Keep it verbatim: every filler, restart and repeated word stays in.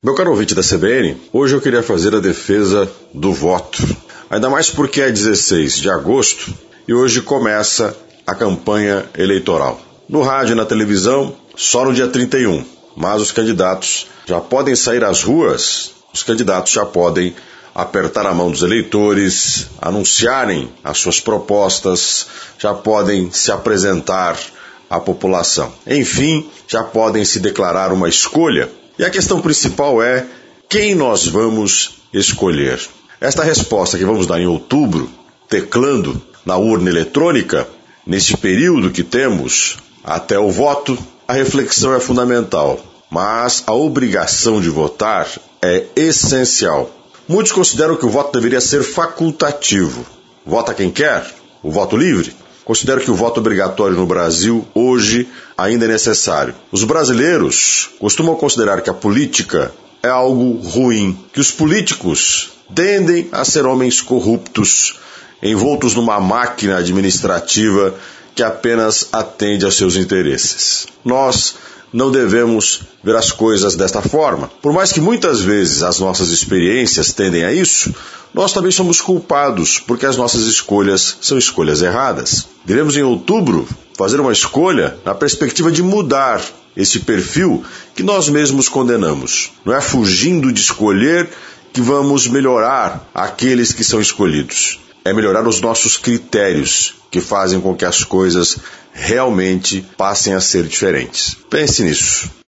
Meu caro ouvinte da C B N, hoje eu queria fazer a defesa do voto. Ainda mais porque é dezesseis de agosto e hoje começa a campanha eleitoral. No rádio e na televisão, só no dia trinta e um. Mas os candidatos já podem sair às ruas, os candidatos já podem apertar a mão dos eleitores, anunciarem as suas propostas, já podem se apresentar à população. Enfim, já podem se declarar uma escolha. E a questão principal é quem nós vamos escolher. Esta resposta que vamos dar em outubro, teclando na urna eletrônica, neste período que temos até o voto, a reflexão é fundamental, mas a obrigação de votar é essencial. Muitos consideram que o voto deveria ser facultativo. Vota quem quer? O voto livre? Considero que o voto obrigatório no Brasil hoje ainda é necessário. Os brasileiros costumam considerar que a política é algo ruim, que os políticos tendem a ser homens corruptos, envoltos numa máquina administrativa que apenas atende aos seus interesses. Nós não devemos ver as coisas desta forma. Por mais que muitas vezes as nossas experiências tendem a isso, nós também somos culpados porque as nossas escolhas são escolhas erradas. Devemos em outubro fazer uma escolha na perspectiva de mudar esse perfil que nós mesmos condenamos. Não é fugindo de escolher que vamos melhorar aqueles que são escolhidos. É melhorar os nossos critérios que fazem com que as coisas realmente passem a ser diferentes. Pense nisso.